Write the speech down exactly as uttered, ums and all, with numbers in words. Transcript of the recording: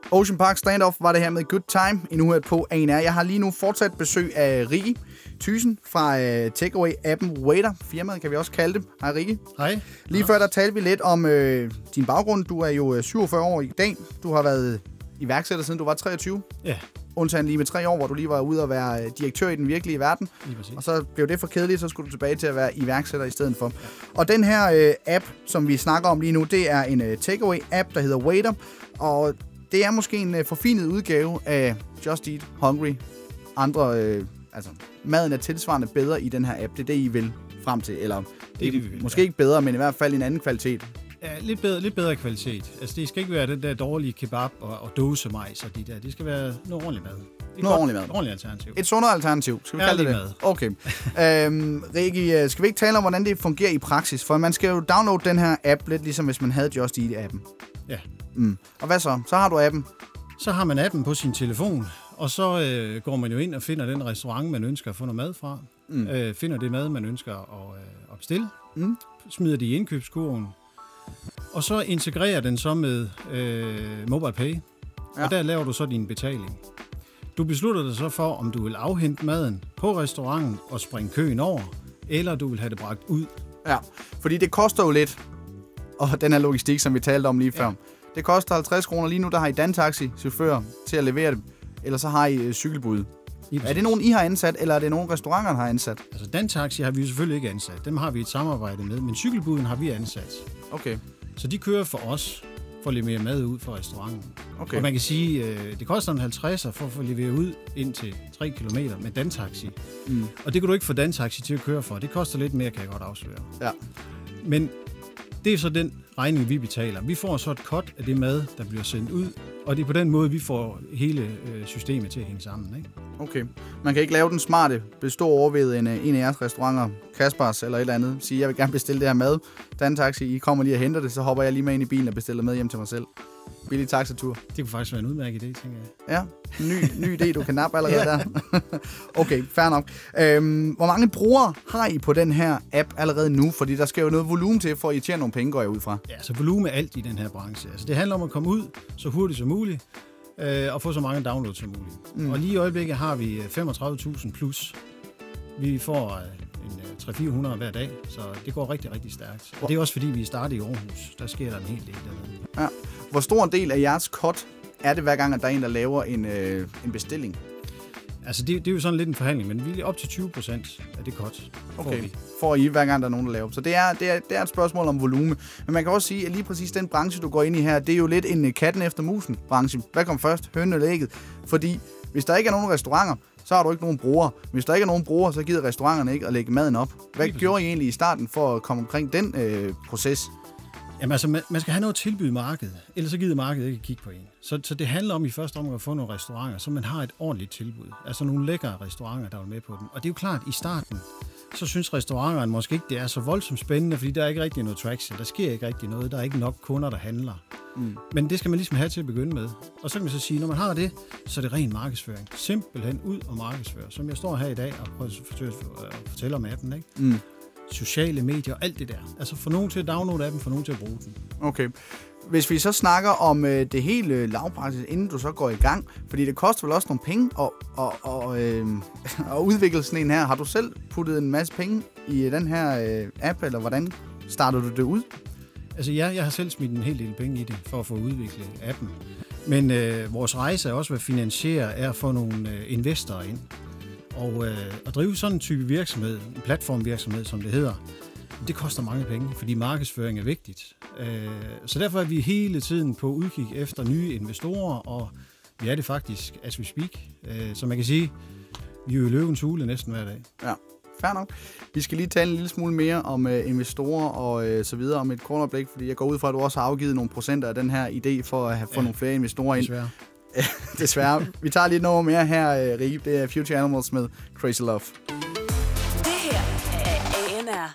Ocean Park Standoff var det her med Good Time, en uge på A N R. Jeg har lige nu fortsat besøg af Rikke Thyssen fra uh, takeaway-appen Waiter. Firmaet kan vi også kalde det. Hej Rikke. Hej. Lige før der talte vi lidt om øh, din baggrund. Du er jo syvogfyrre år i dag. Du har været iværksætter siden du var treogtyve. Ja. Undtagen lige med tre år, hvor du lige var ude og være direktør i den virkelige verden. Og så blev det for kedeligt, så skulle du tilbage til at være iværksætter i stedet for. Ja. Og den her øh, app, som vi snakker om lige nu, det er en øh, takeaway-app, der hedder Waiter. Og det er måske en øh, forfinet udgave af Just Eat, Hungry. Andre, øh, altså maden er tilsvarende bedre i den her app. Det er det, I vil frem til. Eller det er det, vi vil, måske ja. Ikke bedre, men i hvert fald en anden kvalitet. Ja, lidt bedre, lidt bedre kvalitet. Altså, det skal ikke være den der dårlige kebab og, og dåsemajs og de der. Det skal være noget ordentligt mad. Noget ordentligt mad. Et ordentligt alternativ. Et sundere alternativ. Skal vi kalde det mad. det? Okay. øhm, Rikke, skal vi ikke tale om, hvordan det fungerer i praksis? For man skal jo downloade den her app, lidt ligesom hvis man havde Just Eat-appen. Ja. Mm. Og hvad så? Så har du appen. Så har man appen på sin telefon, og så øh, går man jo ind og finder den restaurant, man ønsker at få noget mad fra. Mm. Øh, finder det mad, man ønsker at, øh, at bestille. Mm. Smider det i indkøbskurven. Og så integrerer den så med øh, MobilePay, ja. Og der laver du så din betaling. Du beslutter dig så for, om du vil afhente maden på restauranten og springe køen over, eller du vil have det bragt ud. Ja, fordi det koster jo lidt, og den her logistik, som vi talte om lige før. Ja. Det koster halvtreds kroner lige nu, der har I Dantaxi chauffør til at levere det, eller så har I øh, cykelbud. Er det nogen, I har ansat, eller er det nogen, restauranterne har ansat? Altså, Dantaxi har vi jo selvfølgelig ikke ansat. Dem har vi et samarbejde med, men cykelbuden har vi ansat. Okay. Så de kører for os, for at levere mad ud fra restauranten. Okay. Og man kan sige, øh, det koster en halvtredser for at få leveret ud ind til tre kilometer med Dantaxi. Mm. Og det kan du ikke få Dantaxi til at køre for. Det koster lidt mere, kan jeg godt afsløre. Ja. Men det er så den regning, vi betaler. Vi får så et cut af det mad, der bliver sendt ud, og det er på den måde, vi får hele øh, systemet til at hænge sammen. Ikke? Okay. Man kan ikke lave den smarte, bestå over ved en, en af jeres restauranter, Kaspers eller et eller andet, sige, jeg vil gerne bestille det her mad. Dantaxi, I kommer lige og henter det, så hopper jeg lige med ind i bilen og bestiller med hjem til mig selv. Billig taxatur. Det kunne faktisk være en udmærket idé, tænker jeg. Ja, ny, ny idé, du kan nappe allerede ja. Der. Okay, fair nok. Øhm, hvor mange brugere har I på den her app allerede nu? Fordi der skal jo noget volumen til, for at I tjener nogle penge, går jeg ud fra. Ja, så volumen er alt i den her branche. Altså, det handler om at komme ud så hurtigt som muligt, øh, og få så mange downloads som muligt. Mm. Og lige i øjeblikket har vi femogtredive tusind plus. Vi får øh, en tre til fire hundrede hver dag, så det går rigtig, rigtig stærkt. Og det er også fordi, vi er startet i Aarhus. Der sker der en hel del dernede. Ja. Hvor stor en del af jeres cut er det hver gang, at der er en, der laver en, øh, en bestilling? Altså, det, det er jo sådan lidt en forhandling, men vi er op til tyve procent af det cut. Okay, vi. Får I hver gang, der er nogen, der laver. Så det er, det, er, det er et spørgsmål om volumen. Men man kan også sige, at lige præcis den branche, du går ind i her, det er jo lidt en katten efter musen branche. Hvad kom først? Hønen eller ægget? Fordi hvis der ikke er nogen restauranter, så har du ikke nogen brugere. Hvis der ikke er nogen brugere, så gider restauranterne ikke at lægge maden op. Hvad gjorde I egentlig i starten for at komme omkring den øh, proces? Jamen altså, man, man skal have noget at tilbyde markedet, ellers så gider markedet ikke kigge på en. Så, så det handler om i første omgang at få nogle restauranter, så man har et ordentligt tilbud. Altså nogle lækre restauranter, der er med på den. Og det er jo klart, i starten, så synes restauranterne måske ikke, det er så voldsomt spændende, fordi der er ikke rigtig noget traction. Der sker ikke rigtig noget. Der er ikke nok kunder, der handler. Mm. Men det skal man ligesom have til at begynde med. Og så kan man så sige, når man har det, så er det ren markedsføring. Simpelthen ud og markedsføre. Som jeg står her i dag og prøver at fortælle om appen, ikke? Mm. Sociale medier og alt det der. Altså få nogen til at downloade appen, få nogen til at bruge den. Okay. Hvis vi så snakker om øh, det hele lavpraksis, inden du så går i gang, fordi det koster vel også nogle penge at, og, og, øh, at udvikle sådan en her. Har du selv puttet en masse penge i den her øh, app, eller hvordan starter du det ud? Altså ja, jeg har selv smidt en hel del penge i det, for at få udviklet appen. Men øh, vores rejse er også at finansiere, er at få nogle øh, investorer ind. Og øh, at drive sådan en type virksomhed, en platformvirksomhed, som det hedder, det koster mange penge, fordi markedsføring er vigtigt. Øh, så derfor er vi hele tiden på udkig efter nye investorer, og vi er det faktisk, as we speak. Øh, så man kan sige, vi er jo i løvens hule næsten hver dag. Ja, fair nok. Vi skal lige tale en lille smule mere om øh, investorer og øh, så videre om et kort øjeblik, fordi jeg går ud fra, at du også har afgivet nogle procenter af den her idé for at have fået ja, nogle flere investorer ind. Desværre. Desværre. Vi tager lige noget mere her, Rikke. Det er Future Animals med Crazy Love.